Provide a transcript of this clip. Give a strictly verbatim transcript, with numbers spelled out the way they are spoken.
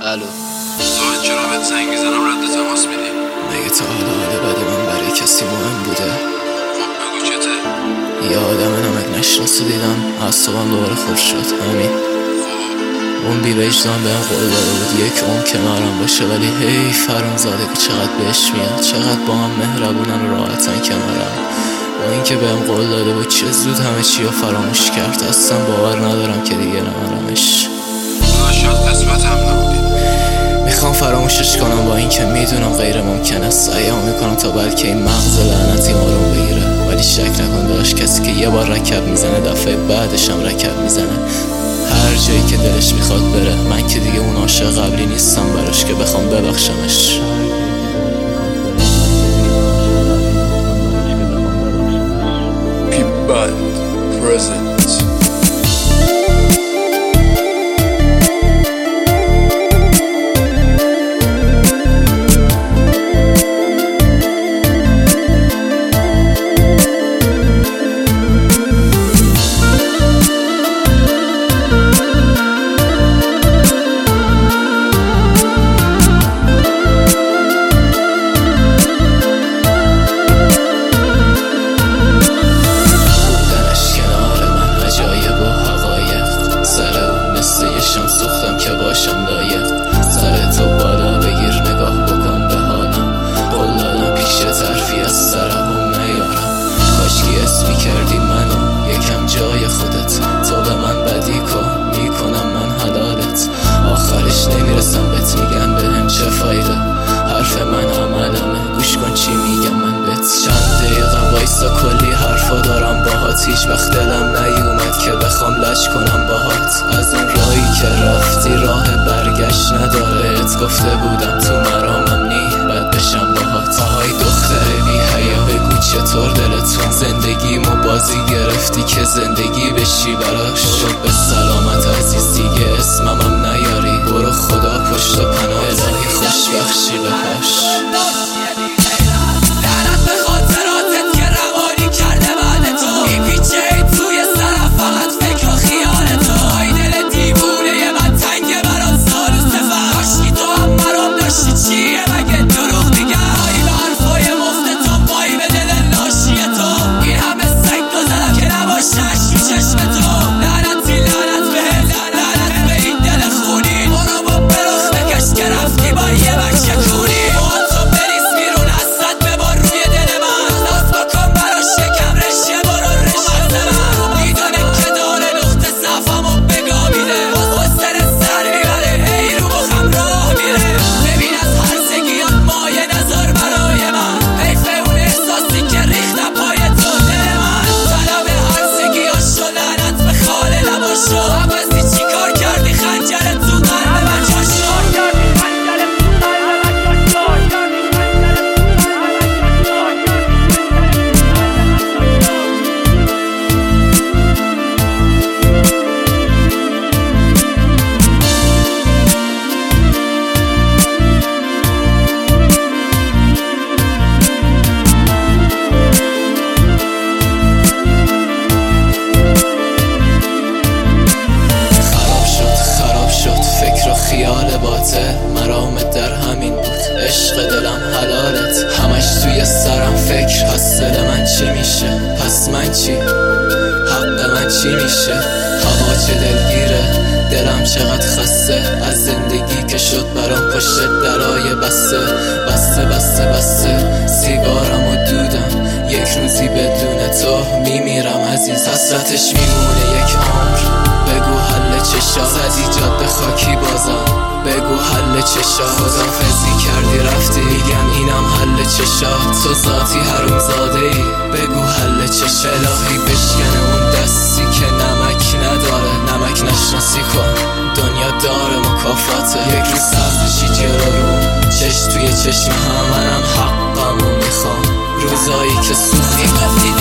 الو سوال چرا بهت زنگ میزنم رد تماس میدی؟ مگه تا حالا حال بد من برای کسی مهم بوده؟ خب بگو چته؟ یه آدم نمک نشناسی دیدم اعصابم دوباره خورد شد. همین اون بی وجدان بهم قول داده بود یک اون کنارم باشه، ولی هی فرام زاده که چقدر بهش میاد، چقدر با هم مهربونن و راحتن کنارم. با اینکه بهم قول داده بود چه زود همه چی رو فراموش کرد، اصلا باور ندارم که دیگه نمارمش. شاید قسمت هم نبودید. میخوام فراموشش کنم با اینکه میدونم غیر ممکنه. سعیم میکنم تا بلکه این مغز لعنتی آروم بگیره، ولی شک نکن داشت کسی که یه بار رکب میزنه دفعه بعدش هم رکب میزنه. هر جایی که دلش میخواد بره، من که دیگه اون عاشق قبلی نیستم براش که بخوام ببخشمش. پیبال پرزنت سوختم که باشم لایق، سر تو بالا بگیر نگاه بکن به حالم. قول دادم پیش طرفی از سرم نیارم، کاشکی اسمی کردی منو یکم جای خودت. تو به من بدی کن میکنم من حلالت، آخرش نمیرسم بهت میگم بهم چه فایده. حرف من عملمه گوش کن چی میگم من بهت. چند دقیقه وایسا کلی حرفا دارم باهات، هیچ وقت دلم نیومد که بخوام لج کنم باهات. از اون راهی که رفتی راه برگشت نداره، ات گفته بودم تو مرامم نی بد بشم باهات. آهای دختر بی حیا بگو چطور دلتون، زندگیمو بازی گرفتی که زندگی بشی براش. شد به سلامت عزیز دیگه اسممم نیاری، برو خدا پشت و پناه الهی خوش بخشی بهش. مرامت در همین بود عشق دلم حلالت، همش توی سرم فکر پس دل من چی میشه، پس من چی، حق من چی میشه. هوا چه دلگیره دلم چقدر خسته، از زندگی که شد برام پشت درای بسته بسته بسته بسته. سیگارم و دودم یک روزی بدون تو میمیرم عزیز، حسرتش میمونه یک عمر. بگو حل چشا زدی جاده خاکی بازم، بگو حل چشا خدافزی کردی رفتی، میگم اینم حل چشا. تو ذاتی حروم زاده ای بگو حل چشا. الهی بشکنه اون دستی که نمک نداره، نمک نشناسی کن دنیا داره مکافاته. یک روز سبزشی جلو رو چش توی چشم هم، منم حقمو میخوام. روزایی که سوختی گفتی